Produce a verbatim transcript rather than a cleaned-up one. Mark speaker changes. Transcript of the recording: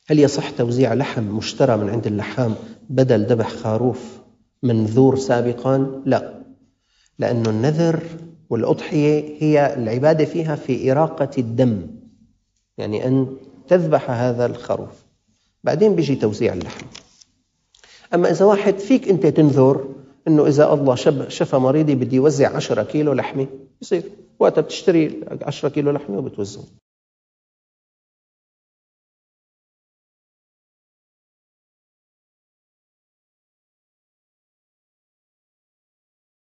Speaker 1: هل يصح توزيع لحم مشترى من عند اللحام بدل ذبح خروف منذور سابقا؟ لا، لأن النذر والأضحية هي العبادة فيها في إراقة الدم، يعني أن تذبح هذا الخروف بعدين بيجي توزيع اللحم. أما إذا واحد فيك أنت تنذر أنه إذا الله شفى مريضي بدي يوزع عشرة كيلو لحمة، يصير وقتها بتشتري عشرة كيلو لحمة وبتوزع.